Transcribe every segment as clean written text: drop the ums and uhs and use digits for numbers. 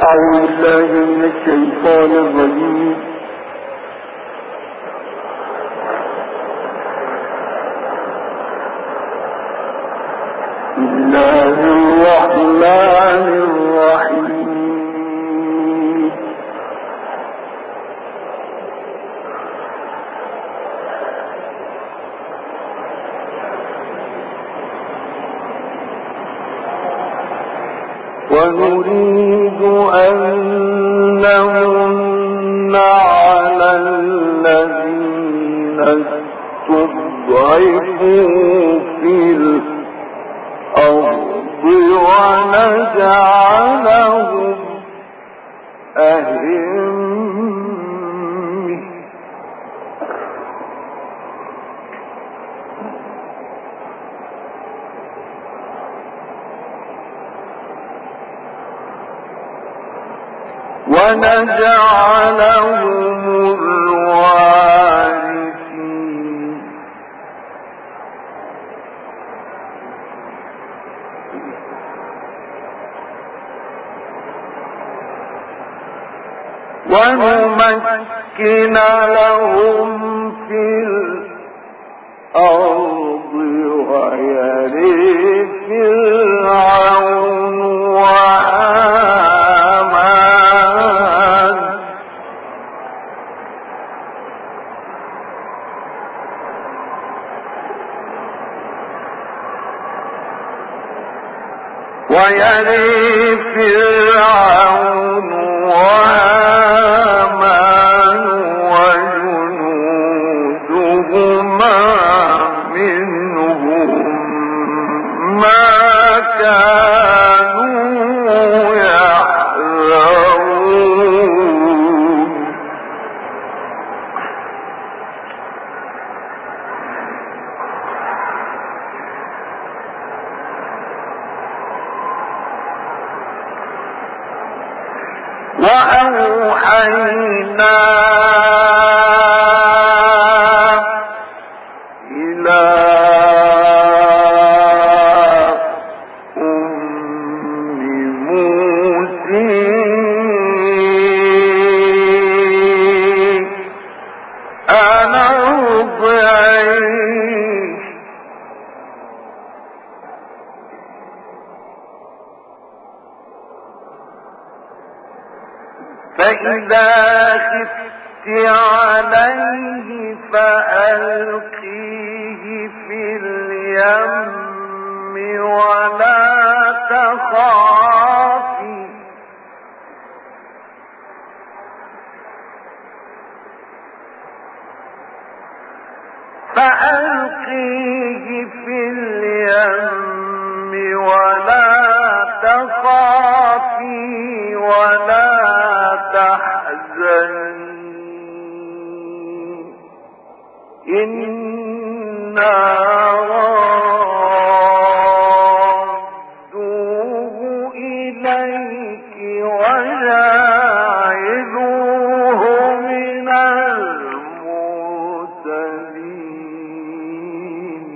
أعوذ بالله من الشيطان الرجيم. بسم الله الرحمن الرحيم. ونريد أن نمن على الذين استضعفوا في الأرض ونجعلهم أئمة ونجعلهم الوارثين ونمكن لهم في الأرض ويرث فرعون وهامان وجنودهما منهم ما كانوا يحذرون وأوحينا إلى أم موسى أن أرضعيه فإذا خفت عليه فألقيه في اليم ولا تخافي ولا تحزني إنا رادوه إليك وجاعلوه من المرسلين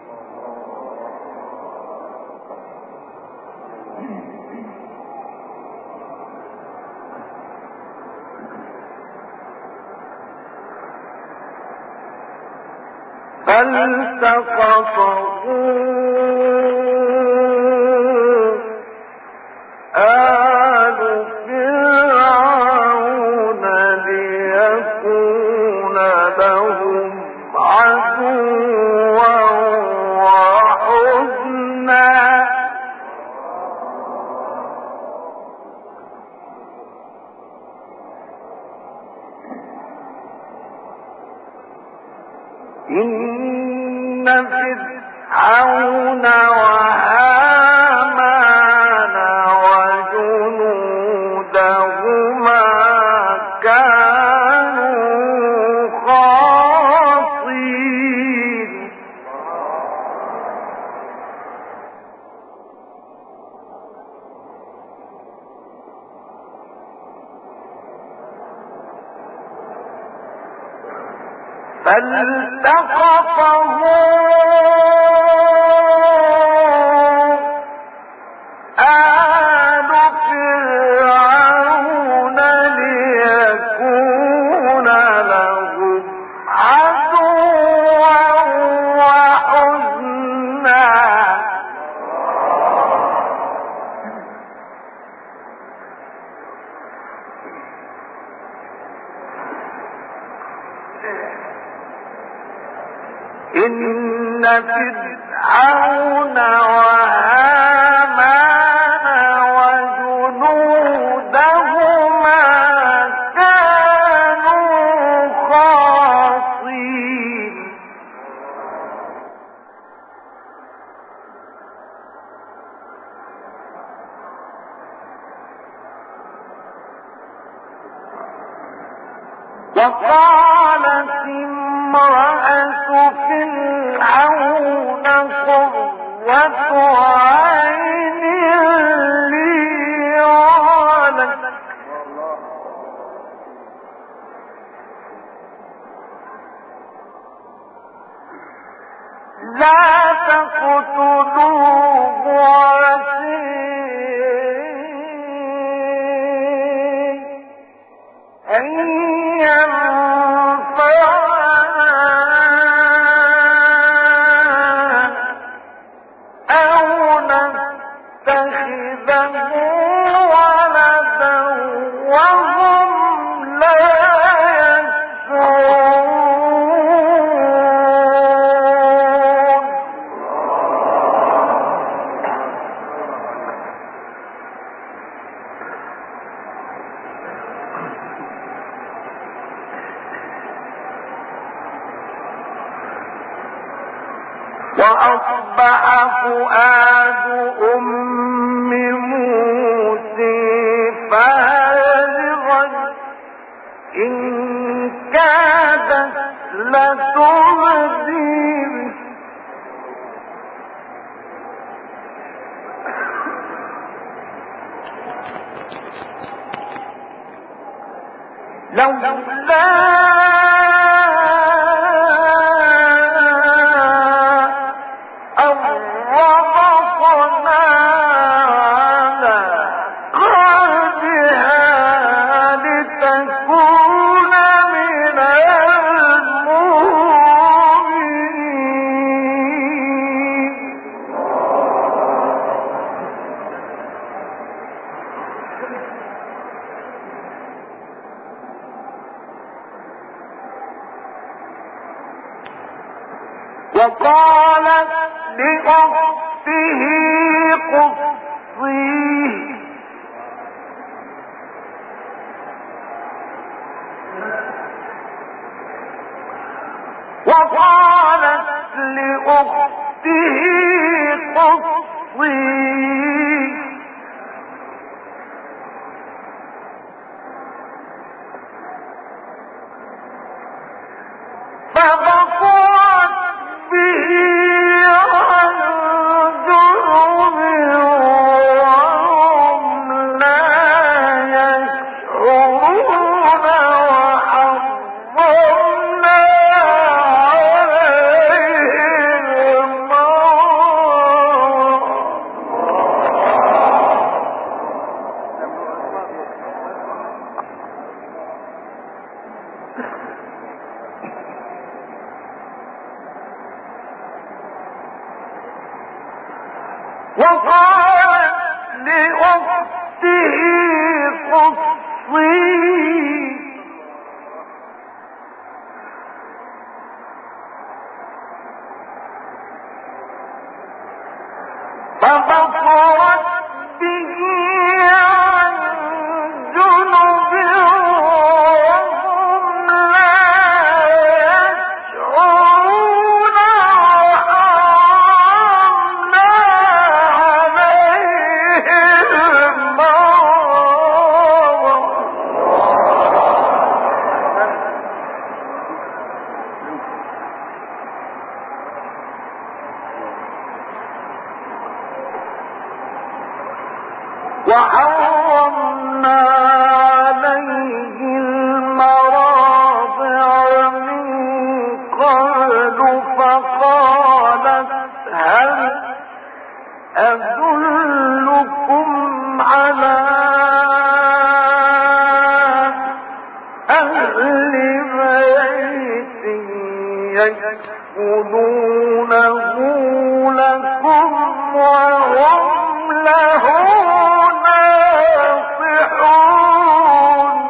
فالتقطه آل فرعون ليكون لهم عدوا وحزنا إن فرعون وهامان وجنودهما كانوا خاطئين فالتقطه آل فرعون إن فرعون وهامان وجنودهما كانوا خاطئين وقالت امرأة فرعون قرة عين لي ولك لا تقتلوه عسى أن وأصبح فؤاد أم موسى فارغا إن كادت لتبدي به لولا وقالت لأخته قصيه فبصرت به عن جنب وهم لا يشعرون وحرمنا عليهم وقالت لأخته قصيه فبصرت به عن جنب وهم لا يشعرون وحرمنا عليهم وحرمنا عليه المراضع من قبل فقالت هل أدلكم على أهل بيت يكفلونه لكم وهم له ناصحون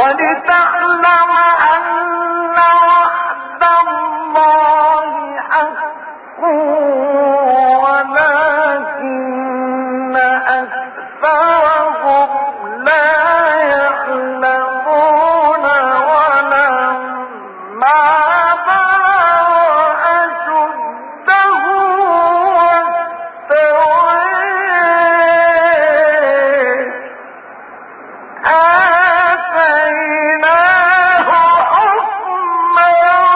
ولتعلم أن وعد الله حق ولكن أكثرهم لا يعلمون ولما بلغ أشده واستوى آتيناه حكما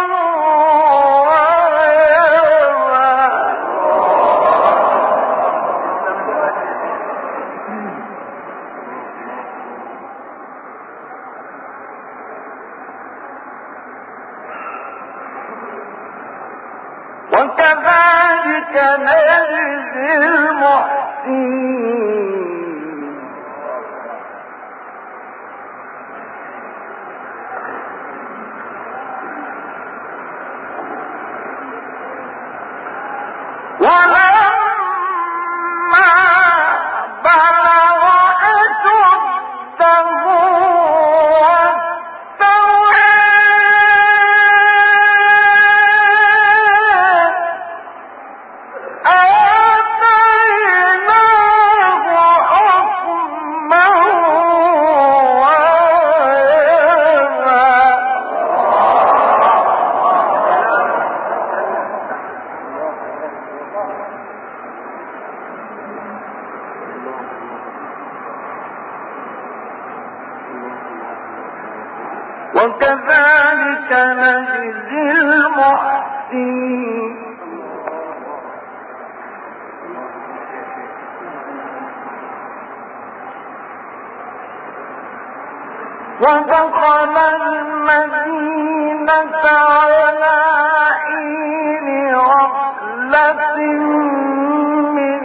وكذلك نجزي المحسنين ولما بلغ أشده واستوى آتيناه حكما وكذلك نجزي المحسنين ودخل المدينة على حين غفلة من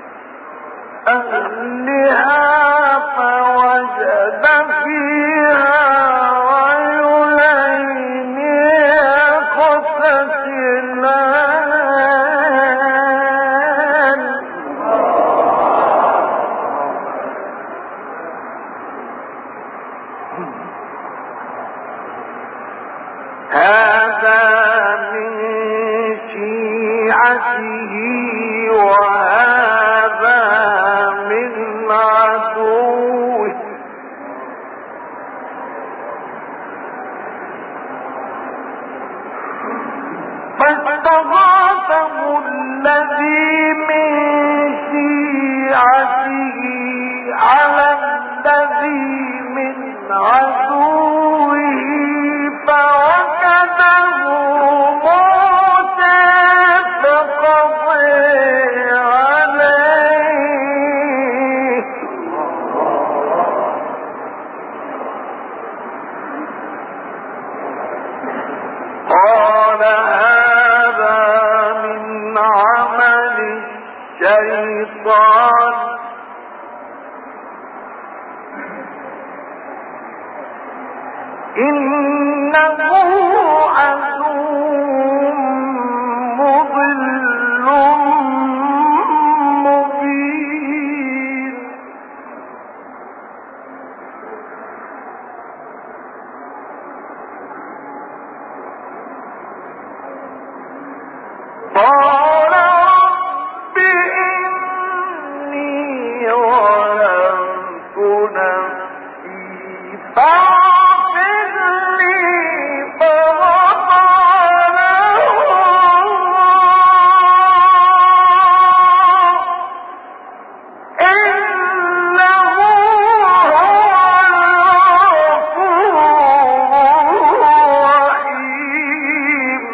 أهلها فوجد فيها رجلين يقتتلان هذا من شيعته وهذا من عدوه فاستغاثه الذي من شيعته على الذي من عدوه فوكده موسى فقضى عليه قال هذا من عمل الشيطان إنه عدو مضل مبين قال رب إني ظلمت نفسي فاغفر لي فغفر له إنه هو الغفور الرحيم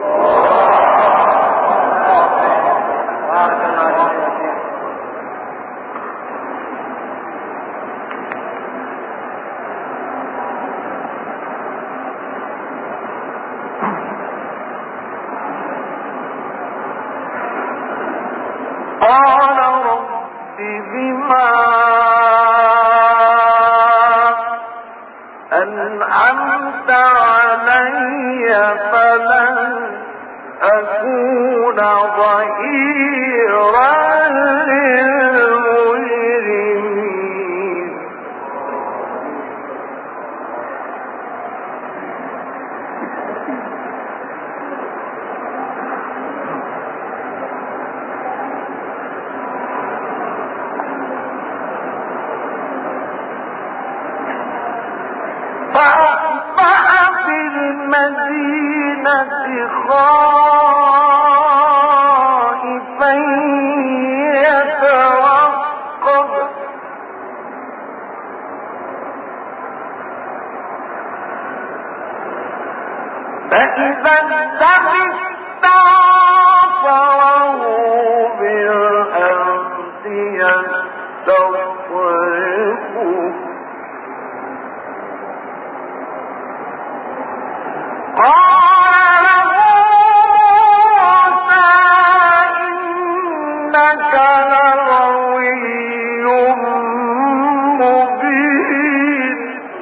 قال رب بما أنعمت علي فلن أكون ظهيرا للمجرمين خائفا يترقب فإذا التفت عصره بالأمس يستصرخه قال موسى إنك لغوي مبين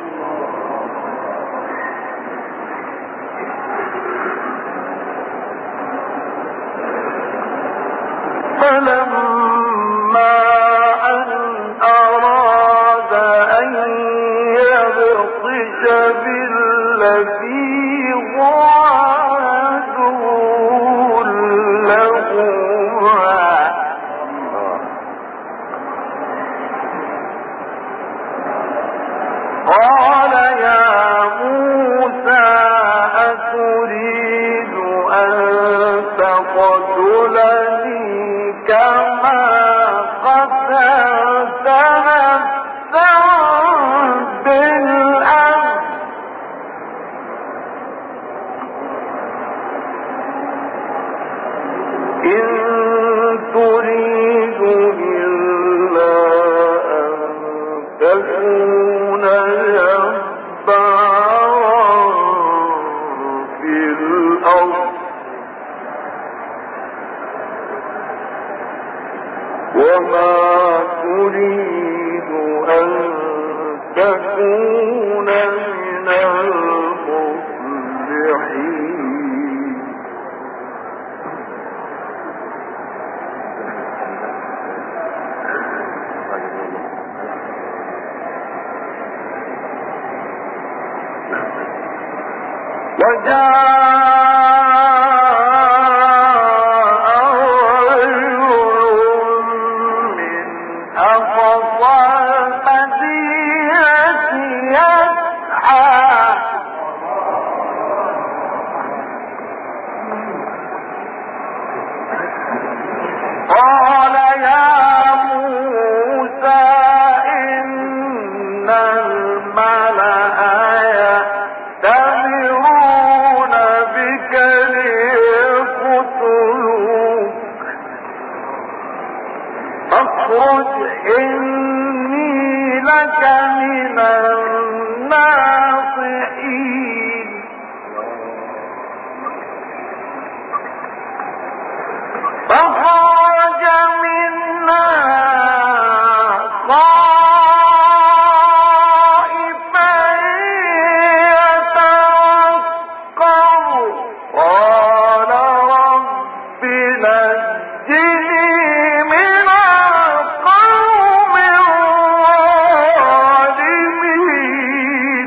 فلما أن أراد أن يبطش بالذي هو عدو لهما قال يا موسى أتريد أن تقتلني كما قتلت نفسا بالأمس إن تريد إلا أن تكون جبارا في الأرض وما تريد أن تكون من المصلحين وجاء رجل من أقصى المدينة يسعى قال يا موسى إن الملأ يأتمرون بك ليقتلوك فاخرج إني لك من الناصحين فخرج منها خائفا يترقب قال رب نجني من القوم الظالمين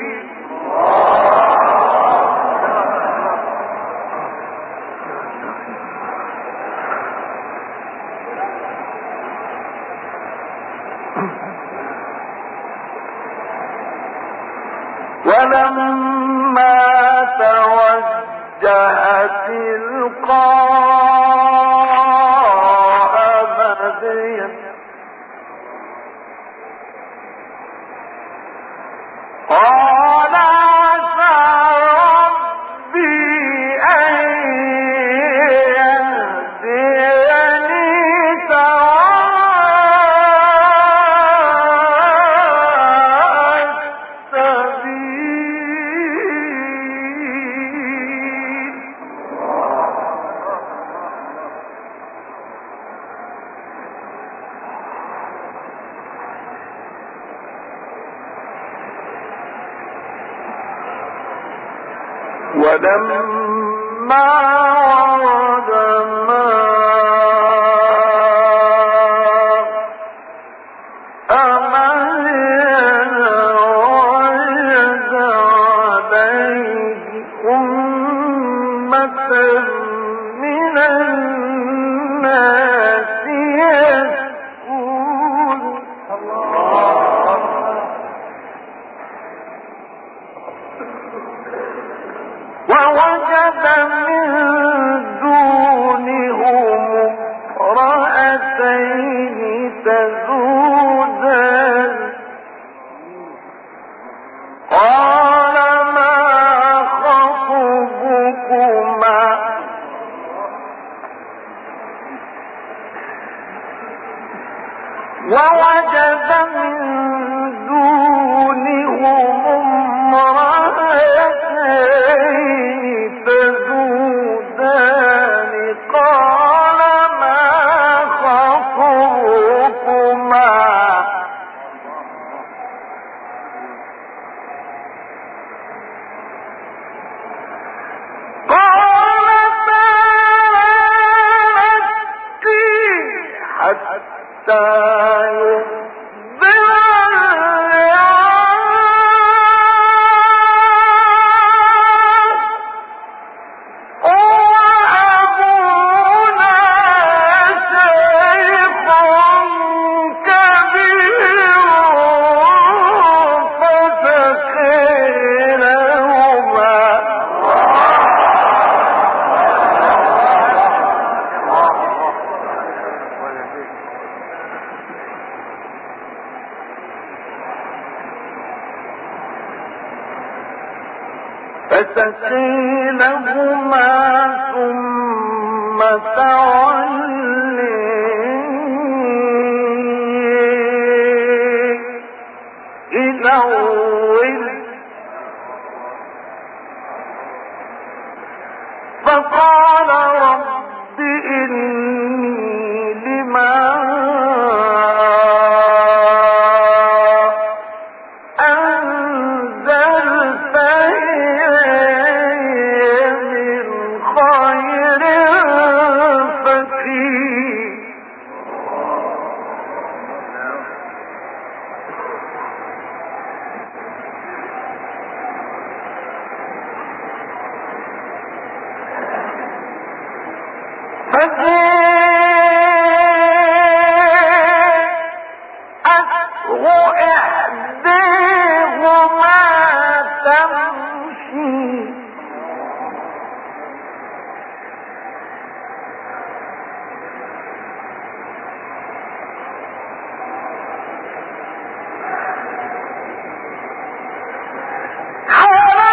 ولما توجه تلقاء مدين قال عسى ربي أن يهديني سواء السبيل ولما ورد ماء مدين وجد عليه أمة من الناس يسكون ووجد من فسقي لهما ثم تولي إلى الظل فقال رب إني لما أنزلت من خير فقير إحداهما تمشي على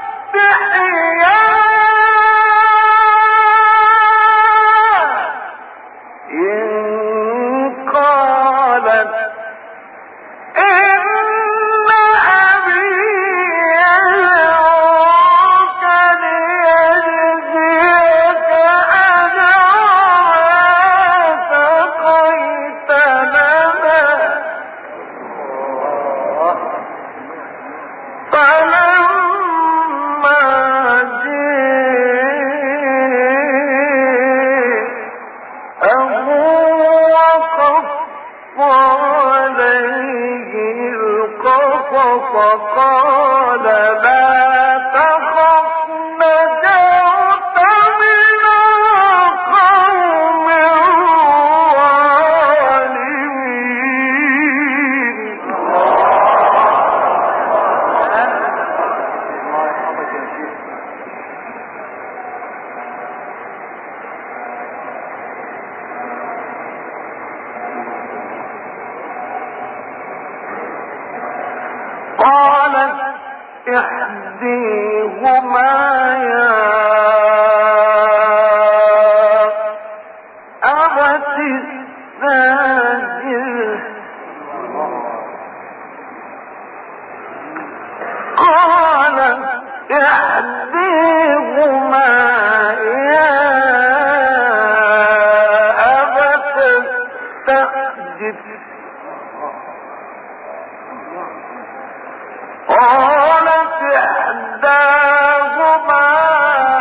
استحياء إن قالت إن أبي يدعوك ليجزيك أجر ما سقيت لنا فلما جاءه وقص عليه القصص قال لا تخف نجوت من القوم الظالمين قالت إحديهما يا أبت استأجره قالت إحديهما يا أبت استأجره قالت إحداهما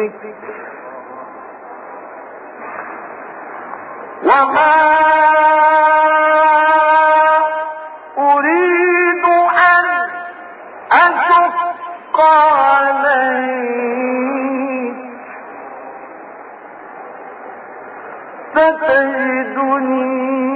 الذكر وما أريد أن أشق عليك ستجدني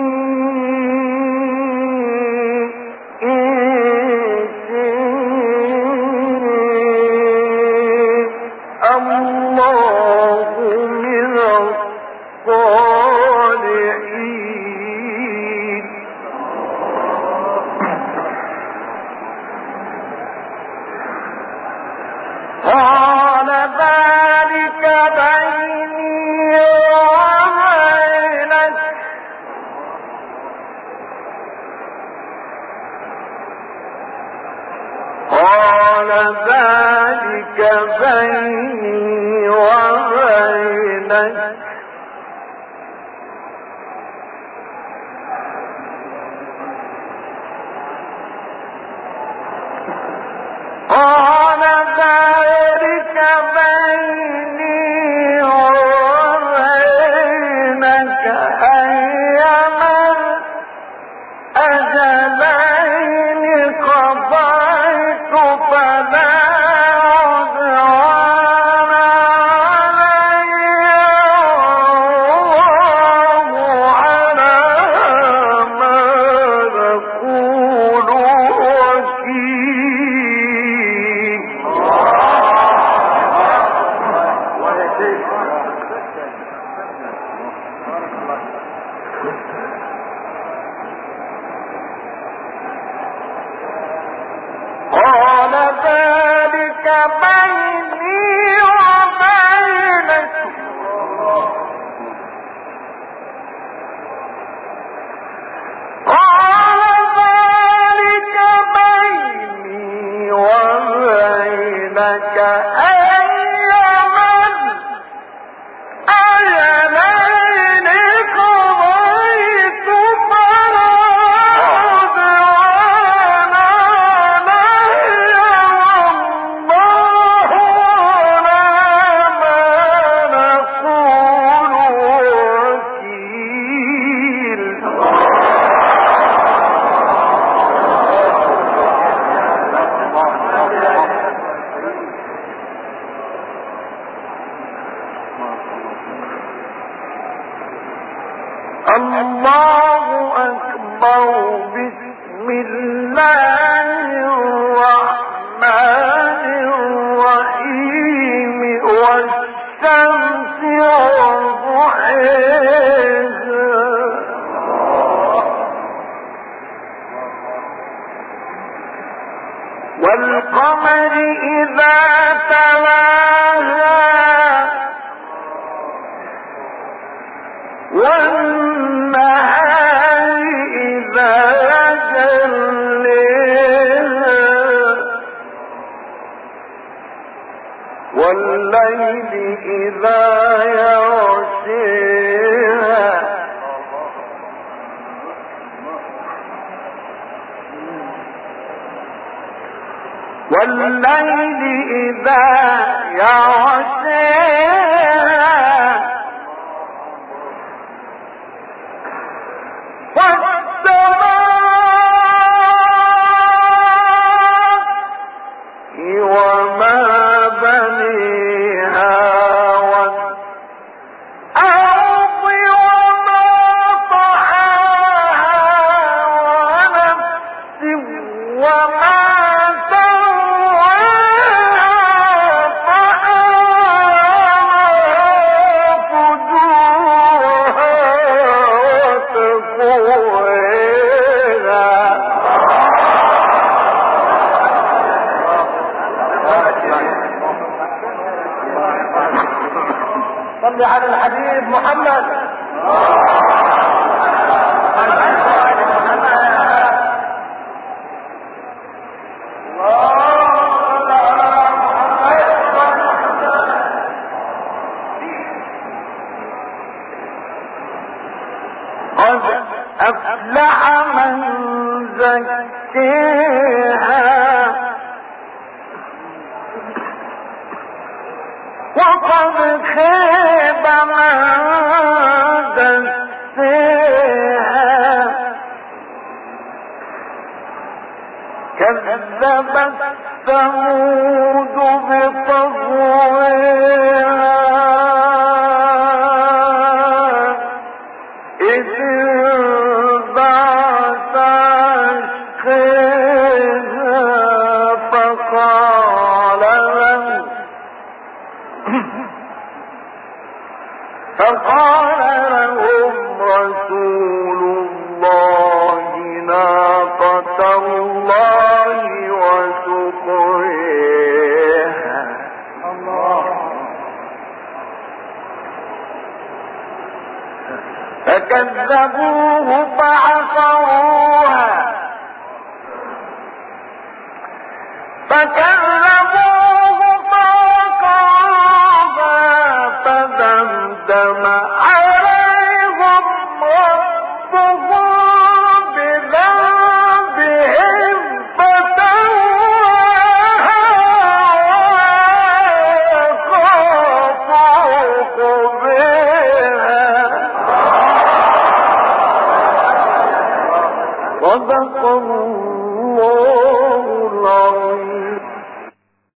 ذلك بيني وبينك قال ذلك بيني وبينك أيما الأجلين قضيت فلا الله أكبر بسم الله الرحمن الرحيم والشمس وضحيها والقمر إذا تلاها والنهار إذا جليها والليل إذا يغشيها والليل إذا يغشيها صل على الحبيب محمد. قد أفلح من زكيها وقد خيب من دسيها كذبت ثمود بطغواها إذ انبعث أشقاها فقال لهم رسول الله ناقة الله وسقياها فكذبوه فعقروها فدمدم عليهم ربهم بذنبهم فسواها ويخاف عقباها. صدق الله